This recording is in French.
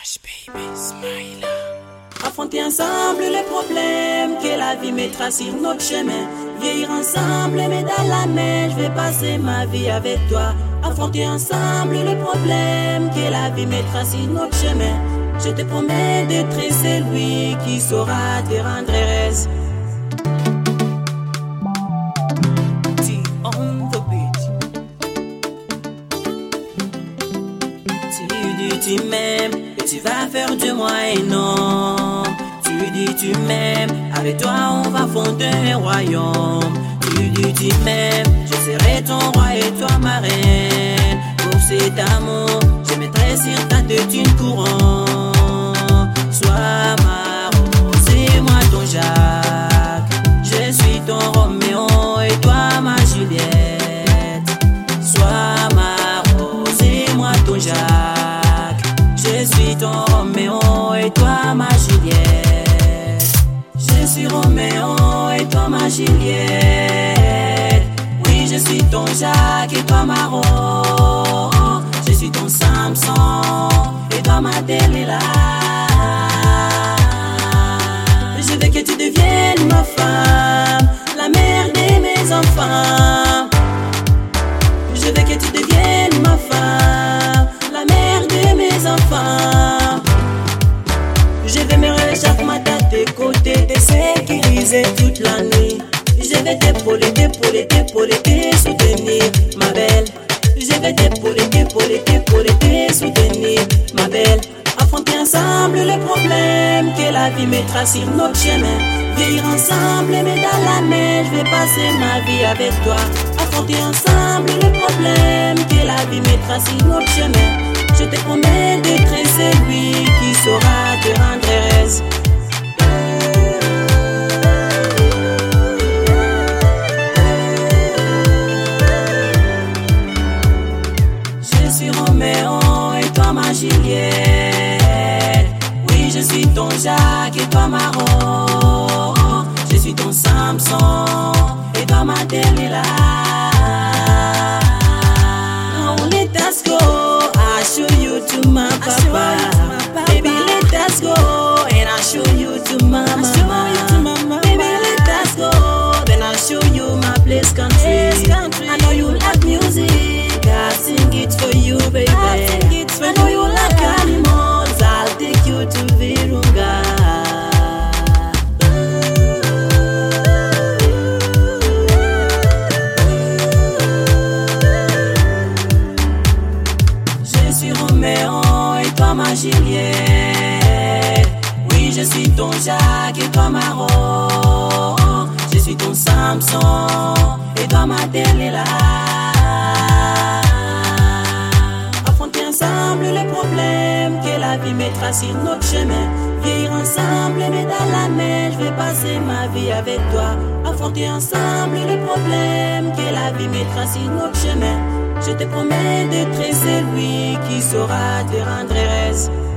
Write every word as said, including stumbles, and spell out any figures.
Hush baby, smile. Affronter ensemble les problèmes que la vie mettra sur notre chemin. Vieillir ensemble, mais dans la main, je vais passer ma vie avec toi. Affronter ensemble les problèmes que la vie mettra sur notre chemin. Je te promets d'être celui qui saura te rendre heureuse. On the beat. Tu dis tu m'aimes et tu vas faire de moi un homme. Tu dis tu m'aimes, avec toi on va fonder un royaume. Tu dis tu m'aimes, je serai ton roi et toi ma reine. Pour cet amour, je mettrai sur ta tête une couronne. Sois ma rose et moi ton Jacques. Je suis ton Roméo et toi ma Juliette. Sois ma rose et moi ton Jacques. Je suis ton Roméo et toi ma Juliette. Je suis Roméo et toi ma Juliette. Oui, je suis ton Jacques et toi ma Rose. Je suis ton Samson et toi ma Delilah. Je veux que tu deviennes ma femme, la mère de mes enfants. Je veux que tu deviennes ma femme, la mère de mes enfants. Je vais me réveiller chaque matin à tes côtés, te sécuriser toute la nuit. Je vais t'épauler, t'épauler, t'épauler, te soutenir, ma belle. Je vais t'épauler, t'épauler, t'épauler, te soutenir, ma belle. Affronter ensemble les problèmes que la vie mettra sur notre chemin. Vieillir ensemble, mais dans la main, je vais passer ma vie avec toi. Affronter ensemble les problèmes que la vie mettra sur notre chemin. Je te promets d'être celui qui saura te rendre heureuse. Je suis Roméo et toi ma Juliette. Oui, je suis ton Jacques et toi ma Rose. Je suis ton Samson et toi ma Delilah. Oh, let us go. I'll show you to my papa. Baby, let us go and I'll show you to my mama. Baby, let us go, then I'll show you my place country. I know you like music, I'll sing it for you, baby. I know you like animals, I'll take you to Virunga. Je suis Roméo et toi ma Juliette. Oui, je suis ton Jacques et toi ma Rose. Je suis ton Samson et toi ma Delilah. Affronter ensemble les problèmes que la vie mettra sur notre chemin. Vieillir ensemble, mais dans la main, je vais passer ma vie avec toi. Affronter ensemble les problèmes que la vie mettra sur notre chemin. Je te promets d'être celui qui saura te rendre heureuse.